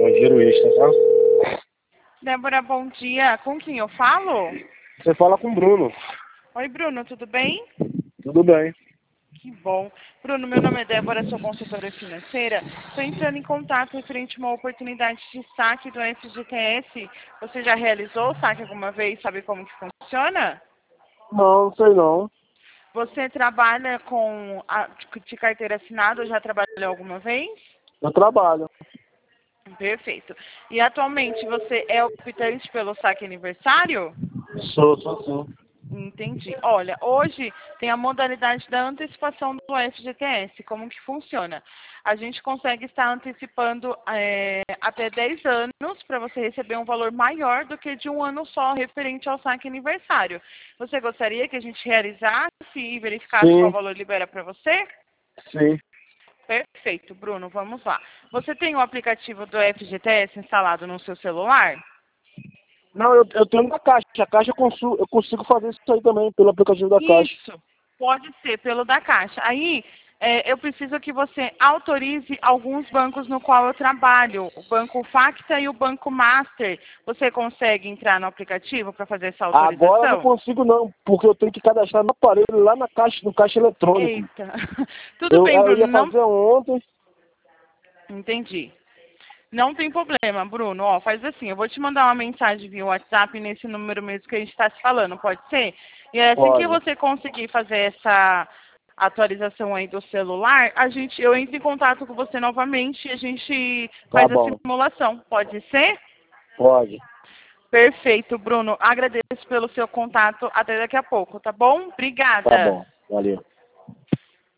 giroísta, tá? Débora, bom dia. Com quem eu falo? Você fala com o Bruno. Oi, Bruno, tudo bem? Tudo bem. Que bom. Bruno, meu nome é Débora, sou consultora financeira. Estou entrando em contato referente a uma oportunidade de saque do FGTS. Você já realizou o saque alguma vez? Sabe como que funciona? Não sei não. Você trabalha de carteira assinada ou já trabalhou alguma vez? Eu trabalho. Perfeito. E atualmente você é optante pelo saque aniversário? Sou sim. Entendi. Olha, hoje tem a modalidade da antecipação do FGTS. Como que funciona? A gente consegue estar antecipando até 10 anos para você receber um valor maior do que de um ano só referente ao saque aniversário. Você gostaria que a gente realizasse e verificasse qual Sim, valor libera para você? sim. Perfeito, Bruno. Vamos lá. Você tem o aplicativo do FGTS instalado no seu celular? Não, eu tenho na Caixa. A Caixa eu consigo fazer isso aí também, pelo aplicativo da Caixa. Isso, pode ser pelo da Caixa. Aí, eu preciso que você autorize alguns bancos no qual eu trabalho, o Banco Facta e o Banco Master. Você consegue entrar no aplicativo para fazer essa Agora eu não autorização? consigo não, porque eu tenho que cadastrar no aparelho lá na Caixa, no caixa eletrônico. Eita, tudo bem, Eu Bruno, ia não fazer ontem. entendi. Não tem problema, Bruno. Ó, faz assim, eu vou te mandar uma mensagem via WhatsApp nesse número mesmo que a gente está se falando, pode ser? E é assim que Pode. você conseguir fazer essa atualização aí do celular, eu entro em contato com você novamente e a gente Tá faz a bom. simulação. Pode ser? Pode. Perfeito, Bruno. Agradeço pelo seu contato. Até daqui a pouco, tá bom? Tá Obrigada. bom. Valeu.